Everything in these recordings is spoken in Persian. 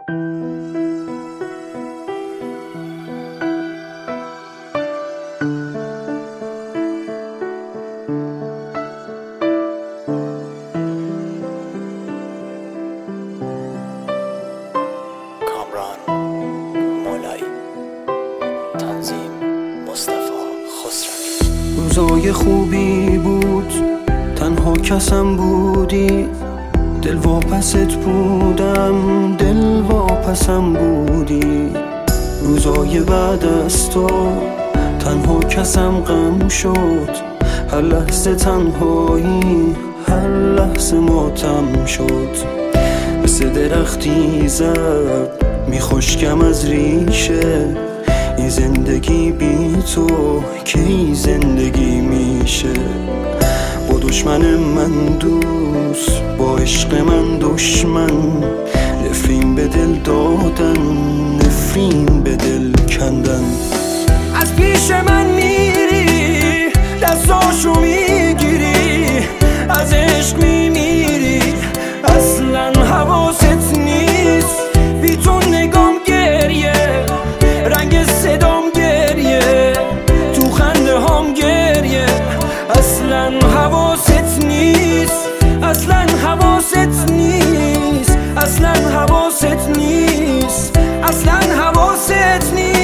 روزای خوبی بود، تنها کسم بودی، دل واپست بودم، دل واپسم بودی. روزای بعد از تو تنها کسم غم شد، هر لحظه تنهایی، هر لحظه ماتم شد. مثل درختی زد میخشکم از ریشه، این زندگی بی تو کی زندگی میشه؟ با دشمن من دوست، با عشق من دشمن، نفرین به دل دادن، نفرین به دل کندن. از پیش من میری، دستاشو میگیری، از عشق میمیری، اصلا حواست نیست. بی تو نگام گریه، رنگ صدام گریه، تو خنده هام گریه، اصلا حواست نیست، اصلا حواست نیست، اصلا حواست نیست، اصلا حواست نیست.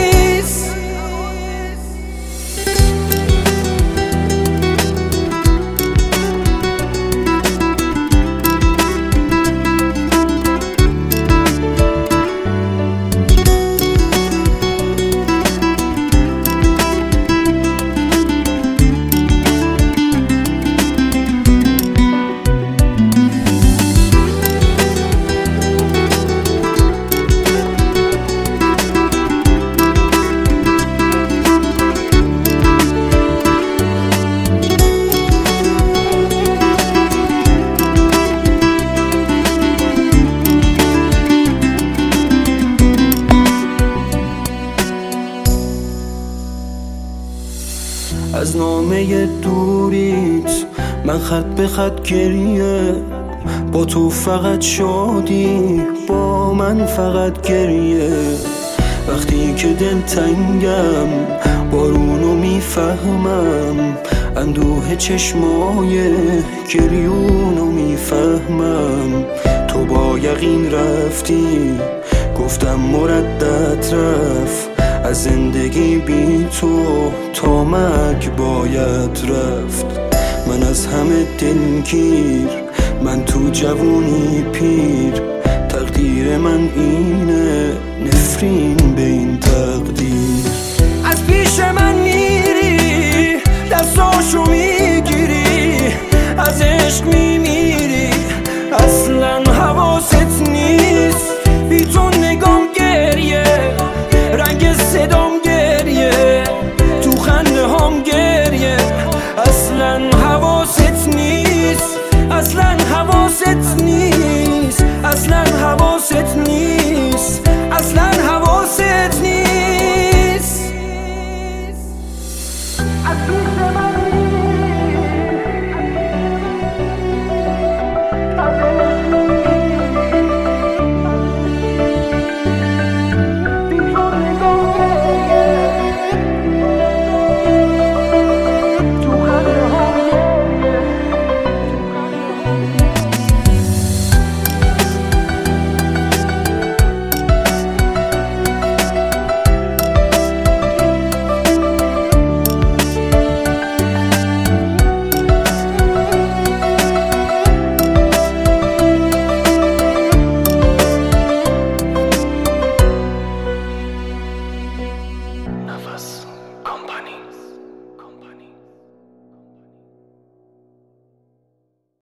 از نامه دوریت من خط به خط گریه، با تو فقط شادی، با من فقط گریه. وقتی که دل تنگم بارونو میفهمم، اندوه چشمای گریونو میفهمم. تو با یقین رفتی، گفتم مردد رفت، از زندگی بی تو تا مرگ باید رفت. من از همه دلگیر، من تو جوونی پیر، تقدیر من اینه، نفرین به این تقدیر. از پیش من میری، دستاشو میگیری، از عشق میمیری،